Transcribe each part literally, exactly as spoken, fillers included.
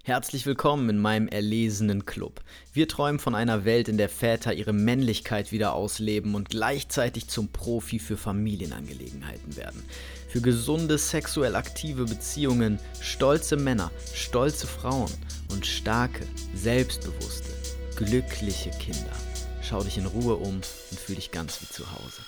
Herzlich willkommen in meinem erlesenen Club. Wir träumen von einer Welt, in der Väter ihre Männlichkeit wieder ausleben und gleichzeitig zum Profi für Familienangelegenheiten werden. Für gesunde, sexuell aktive Beziehungen, stolze Männer, stolze Frauen und starke, selbstbewusste, glückliche Kinder. Schau dich in Ruhe um und fühl dich ganz wie zu Hause.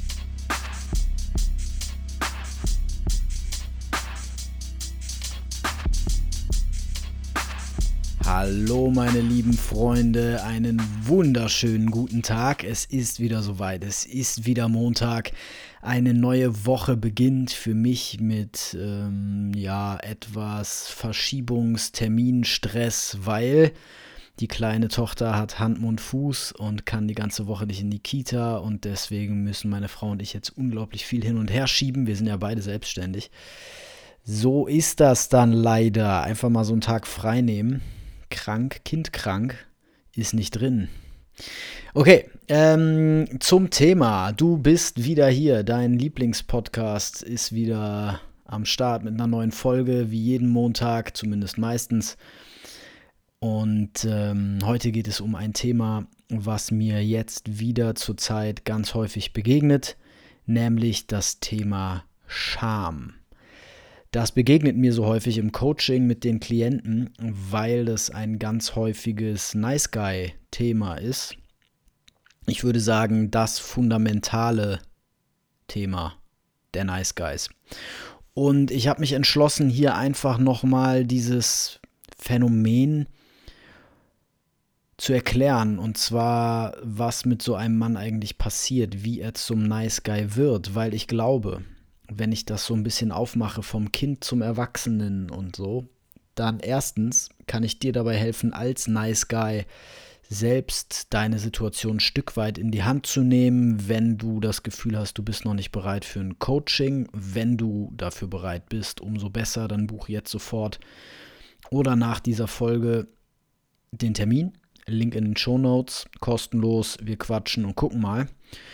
Hallo meine lieben Freunde, einen wunderschönen guten Tag. Es ist wieder soweit, es ist wieder Montag. Eine neue Woche beginnt für mich mit ähm, ja, etwas Verschiebungsterminstress, weil die kleine Tochter hat Hand, Mund, Fuß und kann die ganze Woche nicht in die Kita und deswegen müssen meine Frau und ich jetzt unglaublich viel hin und her schieben. Wir sind ja beide selbstständig. So ist das dann leider. Einfach mal so einen Tag frei nehmen. Krank, Kind krank, ist nicht drin. Okay, ähm, zum Thema. Du bist wieder hier. Dein Lieblingspodcast ist wieder am Start mit einer neuen Folge, wie jeden Montag, zumindest meistens. Und ähm, heute geht es um ein Thema, was mir jetzt wieder zurzeit ganz häufig begegnet, nämlich das Thema Scham. Das begegnet mir so häufig im Coaching mit den Klienten, weil das ein ganz häufiges Nice-Guy-Thema ist. Ich würde sagen, das fundamentale Thema der Nice Guys. Und ich habe mich entschlossen, hier einfach nochmal dieses Phänomen zu erklären. Und zwar, was mit so einem Mann eigentlich passiert, wie er zum Nice Guy wird, weil ich glaube, wenn ich das so ein bisschen aufmache vom Kind zum Erwachsenen und so, dann erstens kann ich dir dabei helfen, als Nice Guy selbst deine Situation ein Stück weit in die Hand zu nehmen, wenn du das Gefühl hast, du bist noch nicht bereit für ein Coaching. Wenn du dafür bereit bist, umso besser, dann buch jetzt sofort oder nach dieser Folge den Termin. Link in den Shownotes, kostenlos, wir quatschen und gucken mal.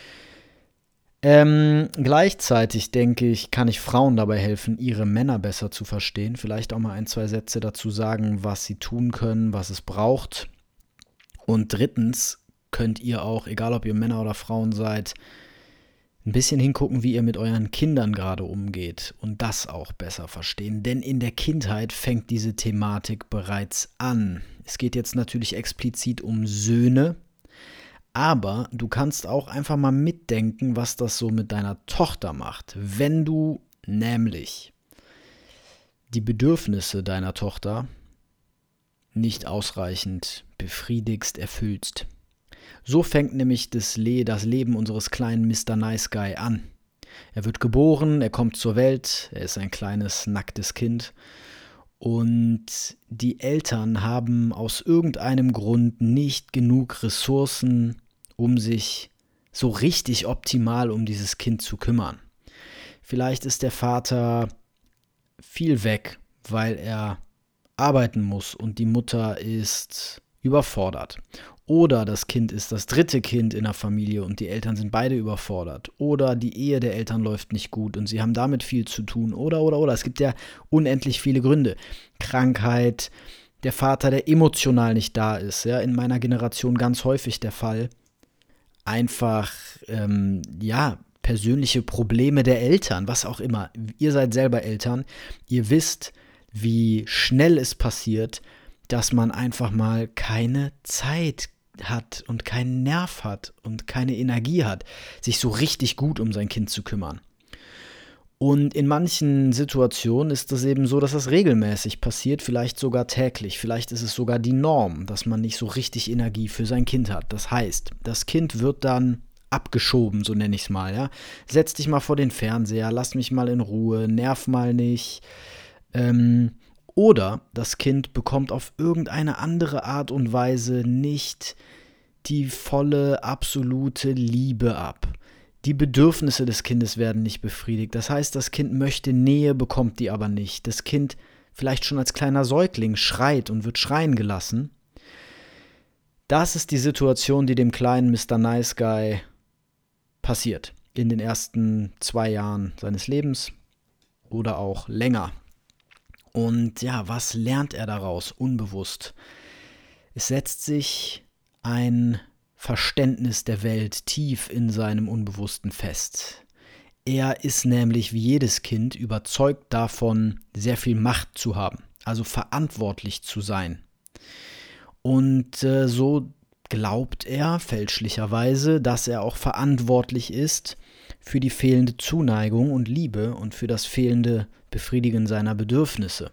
Ähm, gleichzeitig denke ich, kann ich Frauen dabei helfen, ihre Männer besser zu verstehen. Vielleicht auch mal ein, zwei Sätze dazu sagen, was sie tun können, was es braucht. Und drittens könnt ihr auch, egal ob ihr Männer oder Frauen seid, ein bisschen hingucken, wie ihr mit euren Kindern gerade umgeht und das auch besser verstehen. Denn in der Kindheit fängt diese Thematik bereits an. Es geht jetzt natürlich explizit um Söhne. Aber du kannst auch einfach mal mitdenken, was das so mit deiner Tochter macht. Wenn du nämlich die Bedürfnisse deiner Tochter nicht ausreichend befriedigst, erfüllst. So fängt nämlich das, Le- das Leben unseres kleinen Mister Nice Guy an. Er wird geboren, er kommt zur Welt, er ist ein kleines, nacktes Kind. Und die Eltern haben aus irgendeinem Grund nicht genug Ressourcen, um sich so richtig optimal um dieses Kind zu kümmern. Vielleicht ist der Vater viel weg, weil er arbeiten muss und die Mutter ist überfordert. Oder das Kind ist das dritte Kind in der Familie und die Eltern sind beide überfordert. Oder die Ehe der Eltern läuft nicht gut und sie haben damit viel zu tun. Oder, oder, oder. Es gibt ja unendlich viele Gründe. Krankheit, der Vater, der emotional nicht da ist. Ja, in meiner Generation ganz häufig der Fall. Einfach, ähm, ja, persönliche Probleme der Eltern, was auch immer. Ihr seid selber Eltern. Ihr wisst, wie schnell es passiert, dass man einfach mal keine Zeit hat und keinen Nerv hat und keine Energie hat, sich so richtig gut um sein Kind zu kümmern. Und in manchen Situationen ist es eben so, dass das regelmäßig passiert, vielleicht sogar täglich. Vielleicht ist es sogar die Norm, dass man nicht so richtig Energie für sein Kind hat. Das heißt, das Kind wird dann abgeschoben, so nenne ich es mal. Ja? Setz dich mal vor den Fernseher, lass mich mal in Ruhe, nerv mal nicht. Ähm, oder das Kind bekommt auf irgendeine andere Art und Weise nicht die volle, absolute Liebe ab. Die Bedürfnisse des Kindes werden nicht befriedigt. Das heißt, das Kind möchte Nähe, bekommt die aber nicht. Das Kind, vielleicht schon als kleiner Säugling, schreit und wird schreien gelassen. Das ist die Situation, die dem kleinen Mister Nice Guy passiert. In den ersten zwei Jahren seines Lebens oder auch länger. Und ja, was lernt er daraus? Unbewusst. Es setzt sich ein Verständnis der Welt tief in seinem Unbewussten fest. Er ist nämlich wie jedes Kind überzeugt davon, sehr viel Macht zu haben, also verantwortlich zu sein. Und äh, so glaubt er fälschlicherweise, dass er auch verantwortlich ist für die fehlende Zuneigung und Liebe und für das fehlende Befriedigen seiner Bedürfnisse.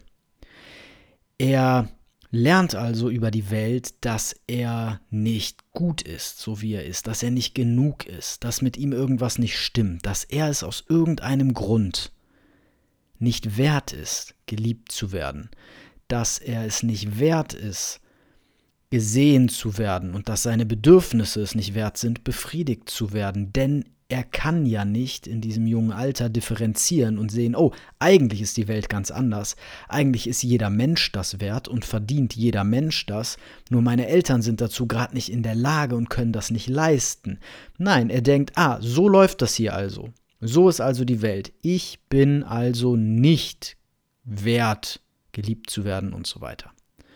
Er lernt also über die Welt, dass er nicht gut ist, so wie er ist, dass er nicht genug ist, dass mit ihm irgendwas nicht stimmt, dass er es aus irgendeinem Grund nicht wert ist, geliebt zu werden, dass er es nicht wert ist, gesehen zu werden und dass seine Bedürfnisse es nicht wert sind, befriedigt zu werden, denn er kann ja nicht in diesem jungen Alter differenzieren und sehen, oh, eigentlich ist die Welt ganz anders, eigentlich ist jeder Mensch das wert und verdient jeder Mensch das, nur meine Eltern sind dazu gerade nicht in der Lage und können das nicht leisten. Nein, er denkt, ah, so läuft das hier also, so ist also die Welt, ich bin also nicht wert, geliebt zu werden und so weiter.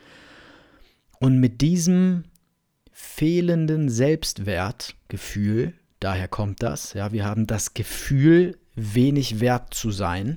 Und mit diesem fehlenden Selbstwertgefühl, daher kommt das, ja, wir haben das Gefühl, wenig wert zu sein.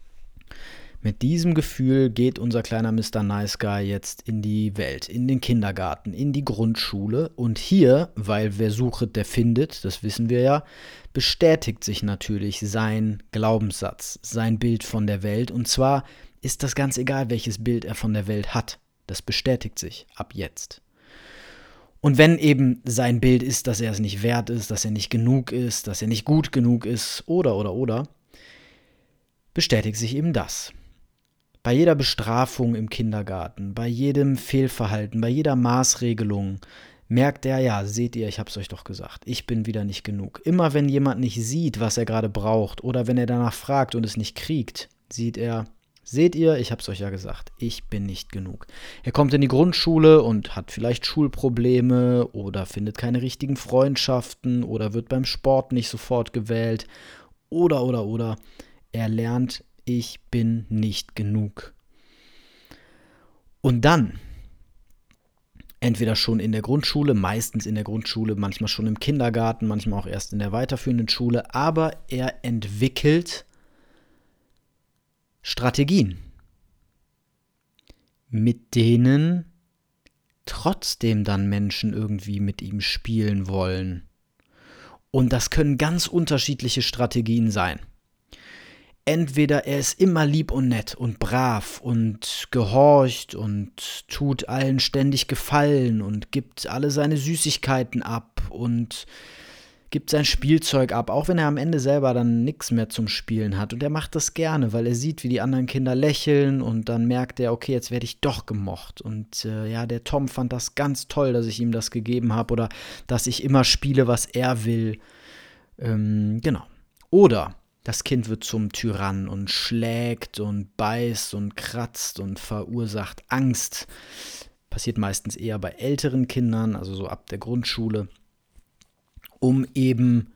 Mit diesem Gefühl geht unser kleiner Mister Nice Guy jetzt in die Welt, in den Kindergarten, in die Grundschule. Und hier, weil wer sucht, der findet, das wissen wir ja, bestätigt sich natürlich sein Glaubenssatz, sein Bild von der Welt. Und zwar ist das ganz egal, welches Bild er von der Welt hat. Das bestätigt sich ab jetzt. Und wenn eben sein Bild ist, dass er es nicht wert ist, dass er nicht genug ist, dass er nicht gut genug ist oder, oder, oder, bestätigt sich eben das. Bei jeder Bestrafung im Kindergarten, bei jedem Fehlverhalten, bei jeder Maßregelung merkt er, ja, seht ihr, ich hab's euch doch gesagt, ich bin wieder nicht genug. Immer wenn jemand nicht sieht, was er gerade braucht oder wenn er danach fragt und es nicht kriegt, sieht er, seht ihr, ich hab's euch ja gesagt, ich bin nicht genug. Er kommt in die Grundschule und hat vielleicht Schulprobleme oder findet keine richtigen Freundschaften oder wird beim Sport nicht sofort gewählt oder, oder, oder. Er lernt, ich bin nicht genug. Und dann, entweder schon in der Grundschule, meistens in der Grundschule, manchmal schon im Kindergarten, manchmal auch erst in der weiterführenden Schule, aber er entwickelt Strategien, mit denen trotzdem dann Menschen irgendwie mit ihm spielen wollen. Und das können ganz unterschiedliche Strategien sein. Entweder er ist immer lieb und nett und brav und gehorcht und tut allen ständig Gefallen und gibt alle seine Süßigkeiten ab und gibt sein Spielzeug ab, auch wenn er am Ende selber dann nichts mehr zum Spielen hat. Und er macht das gerne, weil er sieht, wie die anderen Kinder lächeln und dann merkt er, okay, jetzt werde ich doch gemocht. Und äh, ja, der Tom fand das ganz toll, dass ich ihm das gegeben habe oder dass ich immer spiele, was er will. Ähm, genau. Oder das Kind wird zum Tyrann und schlägt und beißt und kratzt und verursacht Angst. Passiert meistens eher bei älteren Kindern, also so ab der Grundschule, um eben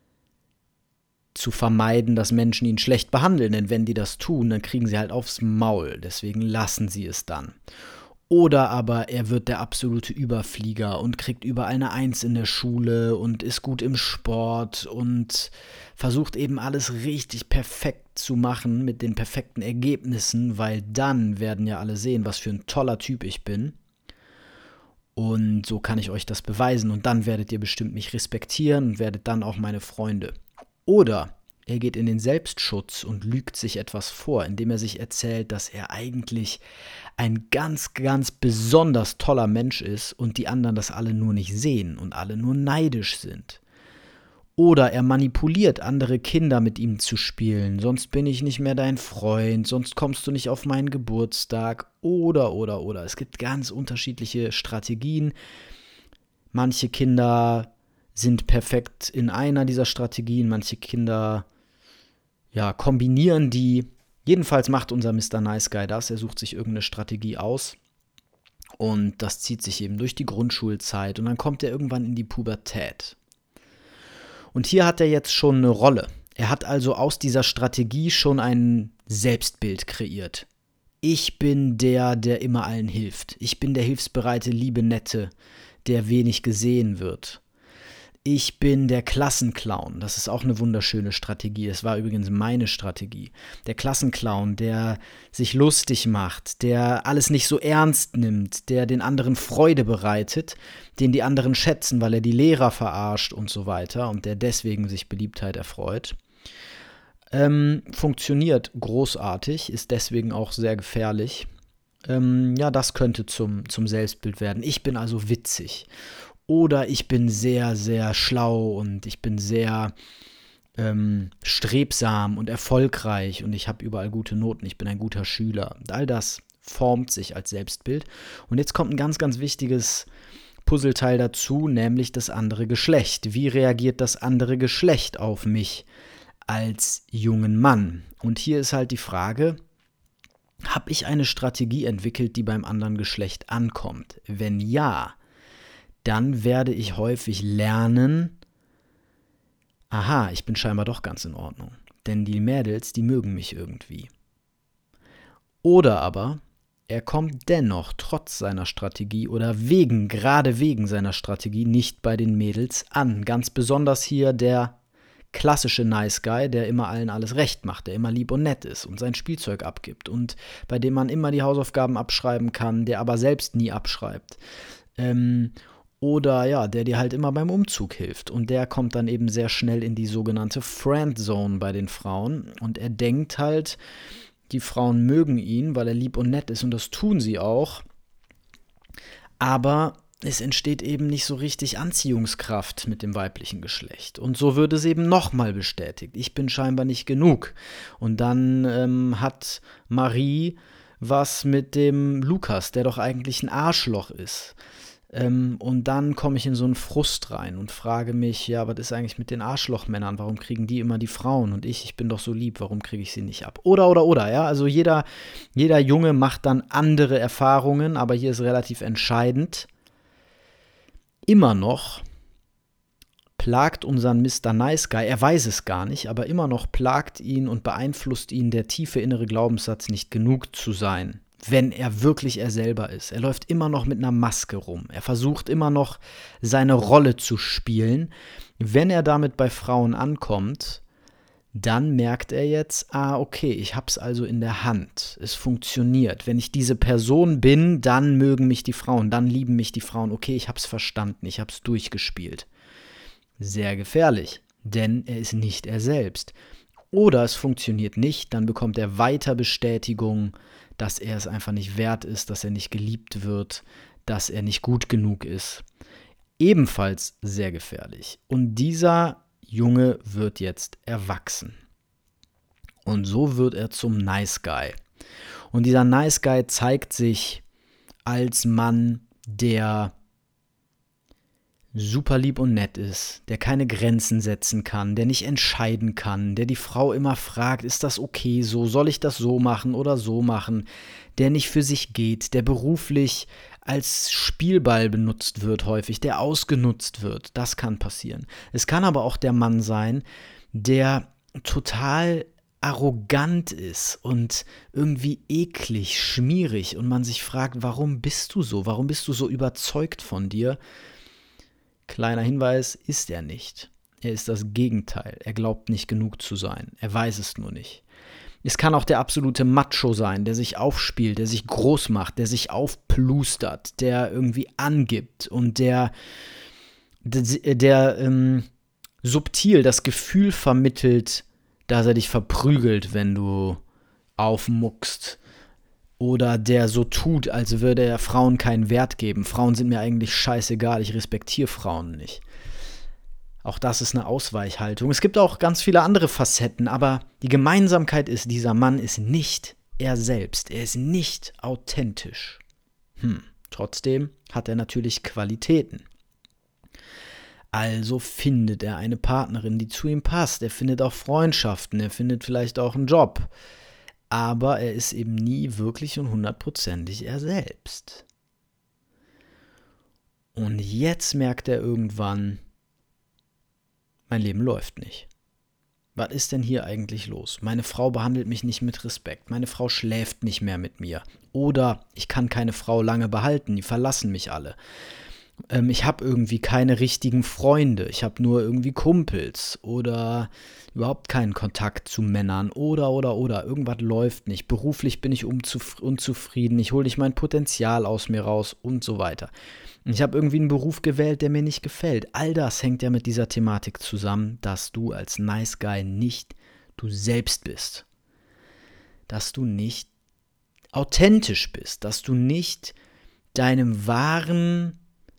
zu vermeiden, dass Menschen ihn schlecht behandeln. Denn wenn die das tun, dann kriegen sie halt aufs Maul. Deswegen lassen sie es dann. Oder aber er wird der absolute Überflieger und kriegt überall eine Eins in der Schule und ist gut im Sport und versucht eben alles richtig perfekt zu machen mit den perfekten Ergebnissen, weil dann werden ja alle sehen, was für ein toller Typ ich bin. Und so kann ich euch das beweisen und dann werdet ihr bestimmt mich respektieren und werdet dann auch meine Freunde. Oder er geht in den Selbstschutz und lügt sich etwas vor, indem er sich erzählt, dass er eigentlich ein ganz, ganz besonders toller Mensch ist und die anderen das alle nur nicht sehen und alle nur neidisch sind. Oder er manipuliert andere Kinder mit ihm zu spielen, sonst bin ich nicht mehr dein Freund, sonst kommst du nicht auf meinen Geburtstag. Oder, oder, oder. Es gibt ganz unterschiedliche Strategien. Manche Kinder sind perfekt in einer dieser Strategien, manche Kinder ja, kombinieren die. Jedenfalls macht unser Mister Nice Guy das, er sucht sich irgendeine Strategie aus und das zieht sich eben durch die Grundschulzeit und dann kommt er irgendwann in die Pubertät. Und hier hat er jetzt schon eine Rolle. Er hat also aus dieser Strategie schon ein Selbstbild kreiert. Ich bin der, der immer allen hilft. Ich bin der hilfsbereite, liebe Nette, der wenig gesehen wird. Ich bin der Klassenclown. Das ist auch eine wunderschöne Strategie. Es war übrigens meine Strategie. Der Klassenclown, der sich lustig macht, der alles nicht so ernst nimmt, der den anderen Freude bereitet, den die anderen schätzen, weil er die Lehrer verarscht und so weiter und der deswegen sich Beliebtheit erfreut. Ähm, funktioniert großartig, ist deswegen auch sehr gefährlich. Ähm, ja, das könnte zum, zum Selbstbild werden. Ich bin also witzig. Oder ich bin sehr, sehr schlau und ich bin sehr ähm, strebsam und erfolgreich und ich habe überall gute Noten, ich bin ein guter Schüler. All das formt sich als Selbstbild. Und jetzt kommt ein ganz, ganz wichtiges Puzzleteil dazu, nämlich das andere Geschlecht. Wie reagiert das andere Geschlecht auf mich als jungen Mann? Und hier ist halt die Frage, habe ich eine Strategie entwickelt, die beim anderen Geschlecht ankommt? Wenn ja, dann werde ich häufig lernen, aha, ich bin scheinbar doch ganz in Ordnung. Denn die Mädels, die mögen mich irgendwie. Oder aber, er kommt dennoch trotz seiner Strategie oder wegen, gerade wegen seiner Strategie nicht bei den Mädels an. Ganz besonders hier der klassische Nice Guy, der immer allen alles recht macht, der immer lieb und nett ist und sein Spielzeug abgibt und bei dem man immer die Hausaufgaben abschreiben kann, der aber selbst nie abschreibt. Ähm, Oder ja, der dir halt immer beim Umzug hilft. Und der kommt dann eben sehr schnell in die sogenannte Friendzone bei den Frauen. Und er denkt halt, die Frauen mögen ihn, weil er lieb und nett ist. Und das tun sie auch. Aber es entsteht eben nicht so richtig Anziehungskraft mit dem weiblichen Geschlecht. Und so wird es eben nochmal bestätigt. Ich bin scheinbar nicht genug. Und dann ähm, hat Marie was mit dem Lukas, der doch eigentlich ein Arschloch ist. Ähm, und dann komme ich in so einen Frust rein und frage mich, ja, was ist eigentlich mit den Arschlochmännern? Warum kriegen die immer die Frauen? Und ich, ich bin doch so lieb, warum kriege ich sie nicht ab? Oder, oder, oder, ja, also jeder, jeder Junge macht dann andere Erfahrungen, aber hier ist relativ entscheidend. Immer noch plagt unseren Mister Nice Guy, er weiß es gar nicht, aber immer noch plagt ihn und beeinflusst ihn der tiefe innere Glaubenssatz, nicht genug zu sein. Wenn er wirklich er selber ist. Er läuft immer noch mit einer Maske rum. Er versucht immer noch, seine Rolle zu spielen. Wenn er damit bei Frauen ankommt, dann merkt er jetzt, ah, okay, ich hab's also in der Hand. Es funktioniert. Wenn ich diese Person bin, dann mögen mich die Frauen, dann lieben mich die Frauen. Okay, ich hab's verstanden, ich hab's durchgespielt. Sehr gefährlich, denn er ist nicht er selbst. Oder es funktioniert nicht, dann bekommt er weiter Bestätigung, dass er es einfach nicht wert ist, dass er nicht geliebt wird, dass er nicht gut genug ist. Ebenfalls sehr gefährlich. Und dieser Junge wird jetzt erwachsen. Und so wird er zum Nice Guy. Und dieser Nice Guy zeigt sich als Mann, der super lieb und nett ist, der keine Grenzen setzen kann, der nicht entscheiden kann, der die Frau immer fragt, ist das okay so, soll ich das so machen oder so machen, der nicht für sich geht, der beruflich als Spielball benutzt wird häufig, der ausgenutzt wird, das kann passieren. Es kann aber auch der Mann sein, der total arrogant ist und irgendwie eklig, schmierig und man sich fragt, warum bist du so, warum bist du so überzeugt von dir? Kleiner Hinweis, ist er nicht. Er ist das Gegenteil. Er glaubt nicht genug zu sein. Er weiß es nur nicht. Es kann auch der absolute Macho sein, der sich aufspielt, der sich groß macht, der sich aufplustert, der irgendwie angibt und der, der, der ähm, subtil das Gefühl vermittelt, dass er dich verprügelt, wenn du aufmuckst. Oder der so tut, als würde er Frauen keinen Wert geben. Frauen sind mir eigentlich scheißegal, ich respektiere Frauen nicht. Auch das ist eine Ausweichhaltung. Es gibt auch ganz viele andere Facetten, aber die Gemeinsamkeit ist, dieser Mann ist nicht er selbst. Er ist nicht authentisch. Hm, trotzdem hat er natürlich Qualitäten. Also findet er eine Partnerin, die zu ihm passt. Er findet auch Freundschaften, er findet vielleicht auch einen Job. Aber er ist eben nie wirklich und hundertprozentig er selbst. Und jetzt merkt er irgendwann, mein Leben läuft nicht. Was ist denn hier eigentlich los? Meine Frau behandelt mich nicht mit Respekt. Meine Frau schläft nicht mehr mit mir. Oder ich kann keine Frau lange behalten, die verlassen mich alle. Ähm, ich habe irgendwie keine richtigen Freunde. Ich habe nur irgendwie Kumpels oder überhaupt keinen Kontakt zu Männern. Oder, oder, oder. Irgendwas läuft nicht. Beruflich bin ich unzuf- unzufrieden. Ich hole nicht mein Potenzial aus mir raus und so weiter. Ich habe irgendwie einen Beruf gewählt, der mir nicht gefällt. All das hängt ja mit dieser Thematik zusammen, dass du als Nice Guy nicht du selbst bist. Dass du nicht authentisch bist. Dass du nicht deinem wahren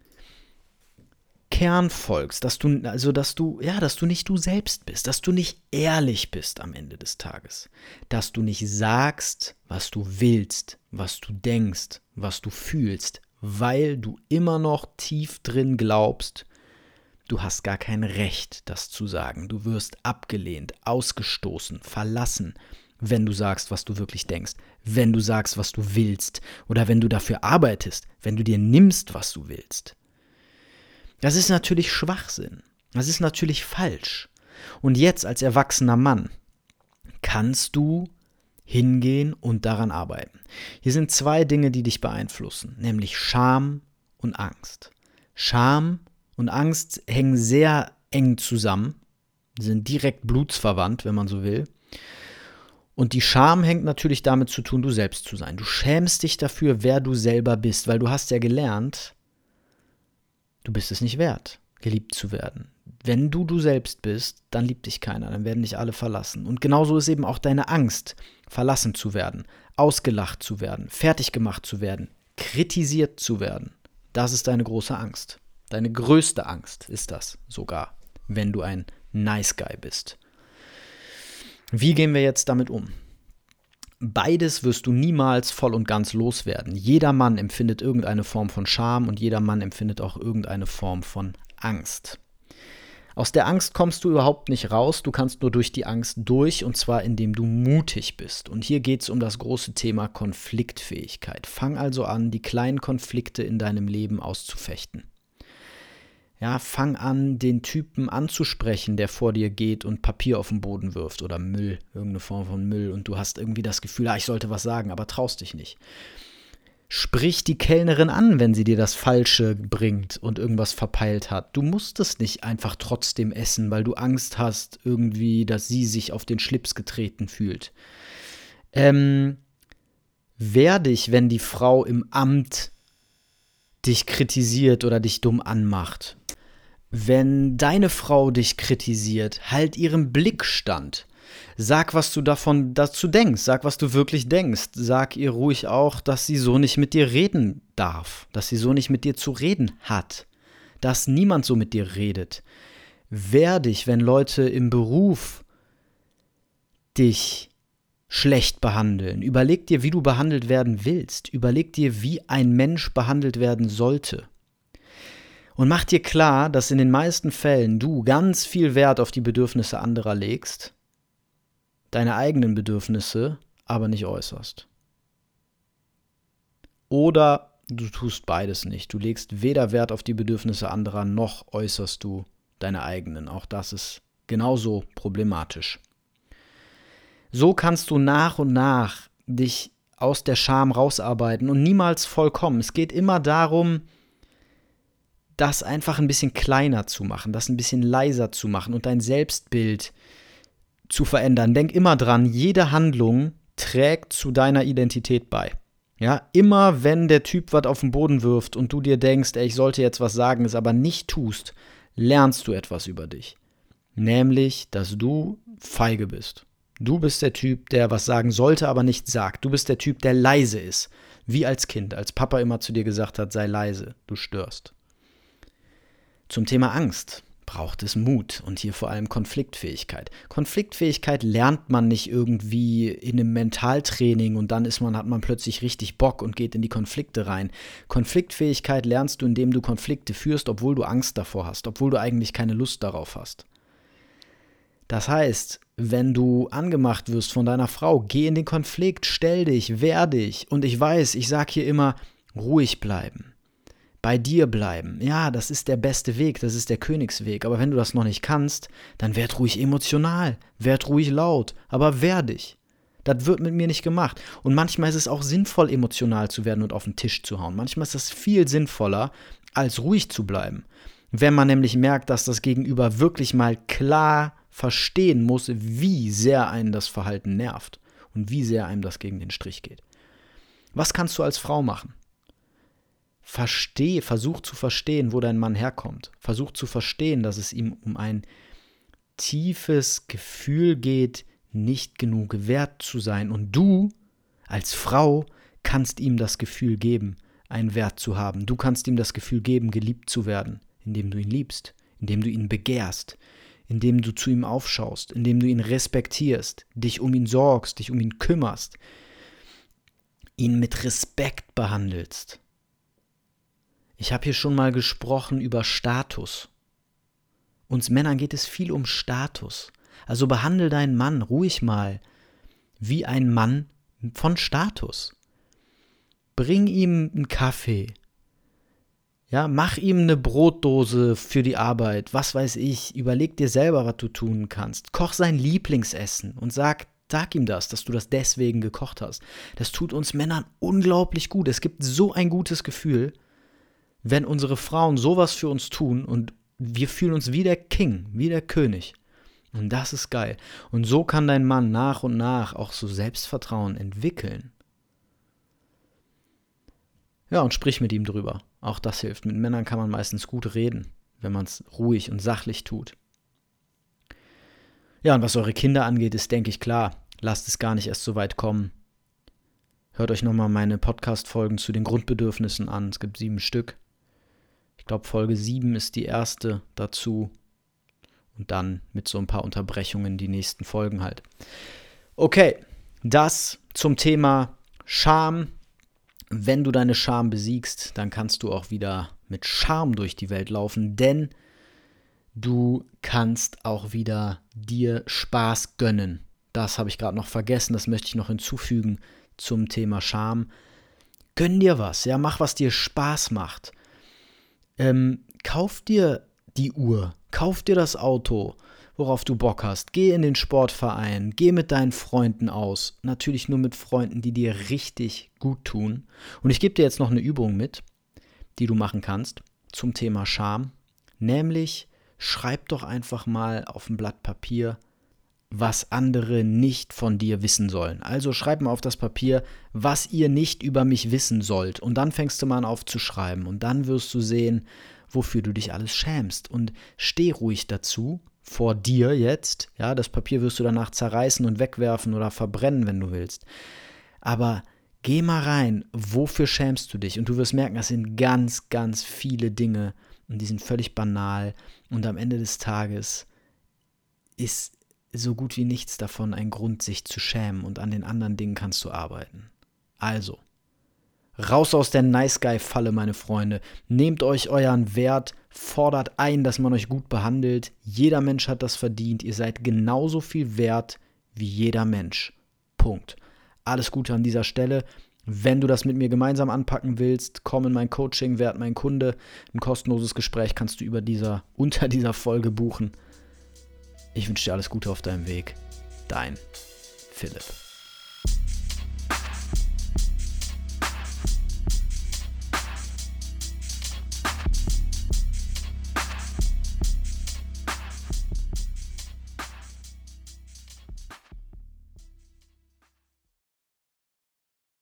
Kern folgst. Dass du, also dass du, ja, dass du nicht du selbst bist. Dass du nicht ehrlich bist am Ende des Tages. Dass du nicht sagst, was du willst, was du denkst, was du fühlst, weil du immer noch tief drin glaubst, du hast gar kein Recht, das zu sagen. Du wirst abgelehnt, ausgestoßen, verlassen, wenn du sagst, was du wirklich denkst, wenn du sagst, was du willst oder wenn du dafür arbeitest, wenn du dir nimmst, was du willst. Das ist natürlich Schwachsinn. Das ist natürlich falsch. Und jetzt als erwachsener Mann kannst du hingehen und daran arbeiten. Hier sind zwei Dinge, die dich beeinflussen, nämlich Scham und Angst. Scham und Angst hängen sehr eng zusammen, sind direkt blutsverwandt, wenn man so will. Und die Scham hängt natürlich damit zu tun, du selbst zu sein. Du schämst dich dafür, wer du selber bist, weil du hast ja gelernt, du bist es nicht wert, geliebt zu werden. Wenn du du selbst bist, dann liebt dich keiner, dann werden dich alle verlassen. Und genauso ist eben auch deine Angst, verlassen zu werden, ausgelacht zu werden, fertig gemacht zu werden, kritisiert zu werden. Das ist deine große Angst. Deine größte Angst ist das sogar, wenn du ein Nice Guy bist. Wie gehen wir jetzt damit um? Beides wirst du niemals voll und ganz loswerden. Jeder Mann empfindet irgendeine Form von Scham und jeder Mann empfindet auch irgendeine Form von Angst. Aus der Angst kommst du überhaupt nicht raus, du kannst nur durch die Angst durch, und zwar indem du mutig bist. Und hier geht es um das große Thema Konfliktfähigkeit. Fang also an, die kleinen Konflikte in deinem Leben auszufechten. Ja, fang an, den Typen anzusprechen, der vor dir geht und Papier auf den Boden wirft oder Müll, irgendeine Form von Müll, und du hast irgendwie das Gefühl, ah, ich sollte was sagen, aber traust dich nicht. Sprich die Kellnerin an, wenn sie dir das Falsche bringt und irgendwas verpeilt hat. Du musst es nicht einfach trotzdem essen, weil du Angst hast, irgendwie, dass sie sich auf den Schlips getreten fühlt. Ähm, wehr dich, wenn die Frau im Amt dich kritisiert oder dich dumm anmacht. Wenn deine Frau dich kritisiert, halt ihren Blick stand. Sag, was du davon dazu denkst. Sag, was du wirklich denkst. Sag ihr ruhig auch, dass sie so nicht mit dir reden darf. Dass sie so nicht mit dir zu reden hat. Dass niemand so mit dir redet. Wehr dich, wenn Leute im Beruf dich schlecht behandeln. Überleg dir, wie du behandelt werden willst. Überleg dir, wie ein Mensch behandelt werden sollte. Und mach dir klar, dass in den meisten Fällen du ganz viel Wert auf die Bedürfnisse anderer legst, deine eigenen Bedürfnisse aber nicht äußerst. Oder du tust beides nicht. Du legst weder Wert auf die Bedürfnisse anderer, noch äußerst du deine eigenen. Auch das ist genauso problematisch. So kannst du nach und nach dich aus der Scham rausarbeiten und niemals vollkommen. Es geht immer darum, das einfach ein bisschen kleiner zu machen, das ein bisschen leiser zu machen und dein Selbstbild zu verändern. Denk immer dran, jede Handlung trägt zu deiner Identität bei. Ja, immer wenn der Typ was auf den Boden wirft und du dir denkst, ey, ich sollte jetzt was sagen, es aber nicht tust, lernst du etwas über dich. Nämlich, dass du feige bist. Du bist der Typ, der was sagen sollte, aber nicht sagt. Du bist der Typ, der leise ist. Wie als Kind, als Papa immer zu dir gesagt hat, sei leise, du störst. Zum Thema Angst braucht es Mut und hier vor allem Konfliktfähigkeit. Konfliktfähigkeit lernt man nicht irgendwie in einem Mentaltraining und dann ist man, hat man plötzlich richtig Bock und geht in die Konflikte rein. Konfliktfähigkeit lernst du, indem du Konflikte führst, obwohl du Angst davor hast, obwohl du eigentlich keine Lust darauf hast. Das heißt, wenn du angemacht wirst von deiner Frau, geh in den Konflikt, stell dich, wehr dich. Und ich weiß, ich sage hier immer, ruhig bleiben. Bei dir bleiben. Ja, das ist der beste Weg, das ist der Königsweg. Aber wenn du das noch nicht kannst, dann werd ruhig emotional, werd ruhig laut, aber wehr dich. Das wird mit mir nicht gemacht. Und manchmal ist es auch sinnvoll, emotional zu werden und auf den Tisch zu hauen. Manchmal ist das viel sinnvoller, als ruhig zu bleiben. Wenn man nämlich merkt, dass das Gegenüber wirklich mal klar verstehen muss, wie sehr einen das Verhalten nervt und wie sehr einem das gegen den Strich geht. Was kannst du als Frau machen? Versteh, versuch zu verstehen, wo dein Mann herkommt. Versuch zu verstehen, dass es ihm um ein tiefes Gefühl geht, nicht genug wert zu sein. Und du als Frau kannst ihm das Gefühl geben, einen Wert zu haben. Du kannst ihm das Gefühl geben, geliebt zu werden, indem du ihn liebst, indem du ihn begehrst, indem du zu ihm aufschaust, indem du ihn respektierst, dich um ihn sorgst, dich um ihn kümmerst, ihn mit Respekt behandelst. Ich habe hier schon mal gesprochen über Status. Uns Männern geht es viel um Status. Also behandle deinen Mann ruhig mal wie ein Mann von Status. Bring ihm einen Kaffee. Ja, mach ihm eine Brotdose für die Arbeit. Was weiß ich. Überleg dir selber, was du tun kannst. Koch sein Lieblingsessen und sag, sag ihm das, dass du das deswegen gekocht hast. Das tut uns Männern unglaublich gut. Es gibt so ein gutes Gefühl, wenn unsere Frauen sowas für uns tun und wir fühlen uns wie der King, wie der König. Und das ist geil. Und so kann dein Mann nach und nach auch so Selbstvertrauen entwickeln. Ja, und sprich mit ihm drüber. Auch das hilft. Mit Männern kann man meistens gut reden, wenn man es ruhig und sachlich tut. Ja, und was eure Kinder angeht, ist, denke ich, klar. Lasst es gar nicht erst so weit kommen. Hört euch nochmal meine Podcast-Folgen zu den Grundbedürfnissen an. Es gibt sieben Stück. Ich glaube, Folge sieben ist die erste dazu. Und dann mit so ein paar Unterbrechungen die nächsten Folgen halt. Okay, das zum Thema Scham. Wenn du deine Scham besiegst, dann kannst du auch wieder mit Charme durch die Welt laufen, denn du kannst auch wieder dir Spaß gönnen. Das habe ich gerade noch vergessen, das möchte ich noch hinzufügen zum Thema Scham. Gönn dir was, ja, mach, was dir Spaß macht. Ähm, kauf dir die Uhr, kauf dir das Auto, worauf du Bock hast. Geh in den Sportverein, geh mit deinen Freunden aus. Natürlich nur mit Freunden, die dir richtig gut tun. Und ich gebe dir jetzt noch eine Übung mit, die du machen kannst zum Thema Scham. Nämlich, schreib doch einfach mal auf ein Blatt Papier, was andere nicht von dir wissen sollen. Also schreib mal auf das Papier, was ihr nicht über mich wissen sollt. Und dann fängst du mal an aufzuschreiben. Und dann wirst du sehen, wofür du dich alles schämst. Und steh ruhig dazu, vor dir jetzt. Ja, das Papier wirst du danach zerreißen und wegwerfen oder verbrennen, wenn du willst. Aber geh mal rein, wofür schämst du dich? Und du wirst merken, das sind ganz, ganz viele Dinge. Und die sind völlig banal. Und am Ende des Tages ist so gut wie nichts davon ein Grund, sich zu schämen, und an den anderen Dingen kannst du arbeiten. Also, raus aus der Nice-Guy-Falle, meine Freunde. Nehmt euch euren Wert, fordert ein, dass man euch gut behandelt. Jeder Mensch hat das verdient. Ihr seid genauso viel wert wie jeder Mensch. Punkt. Alles Gute an dieser Stelle. Wenn du das mit mir gemeinsam anpacken willst, komm in mein Coaching, werd mein Kunde. Ein kostenloses Gespräch kannst du über dieser, unter dieser Folge buchen. Ich wünsche dir alles Gute auf deinem Weg. Dein Philipp.